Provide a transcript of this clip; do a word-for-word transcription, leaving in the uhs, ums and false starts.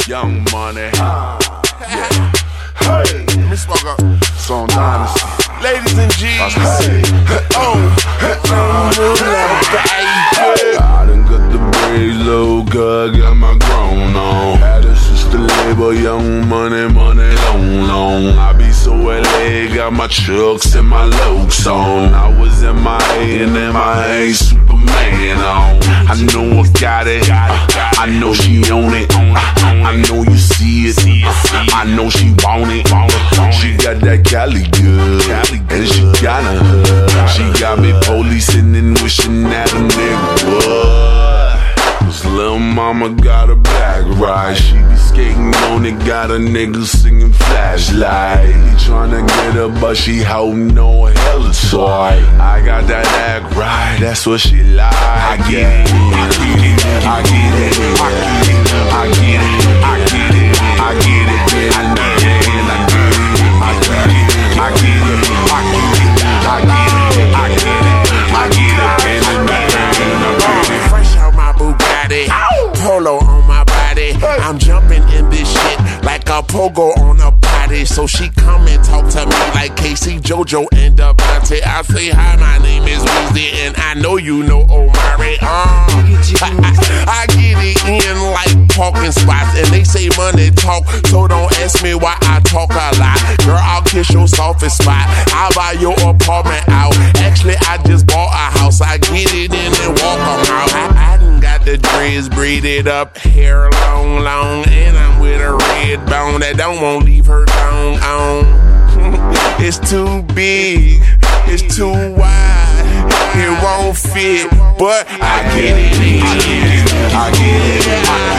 Young Money. Yeah. Hey, Miss Walker. Song Dynasty. Ladies and G's. Hey. Oh, I done got the braids low, cause I got my grown on. Had a sister label, Young Money, money long, long. I be so L A, got my trucks and my lokes on. I was in my A and M I A, Superman on. I know I got it, I know she own it. I know you see it, I know she want it. She got that Cali good, and she got a hood. She got me policing and wishing that a nigga would. Cause lil' mama got a back ride. She be skating on it, got a nigga singing Flashlight. He tryna get her, but she holding no hella toy. I got that act right, that's what she like. I get it, I get it, I get it, I get it, I get it, I get it, I get it, I get it, I get it, I get it, I get it, I get it, I get it, I get it, I get it, I get it. Fresh out my Bugatti, polo on my body. I'm jumping in this shit like a pogo on a potty. So she come and talk to me like Casey, JoJo, and Devontae. I say hi, my name is Weezy, and I know you know Omari. Uh, I, I get it in like parking spots, and they say money talk, so don't ask me why I talk a lot. Girl, I'll kiss your softest spot. I'll buy your apartment out. Actually, I just bought a house. I get it in and walk them out. I, I done got the dreads braided up, hair long, long, and I'm with a red bone that don't want to leave her thong on. It's too big, it's too wide, it won't fit, but I get it in, I get it, I get it, I get it.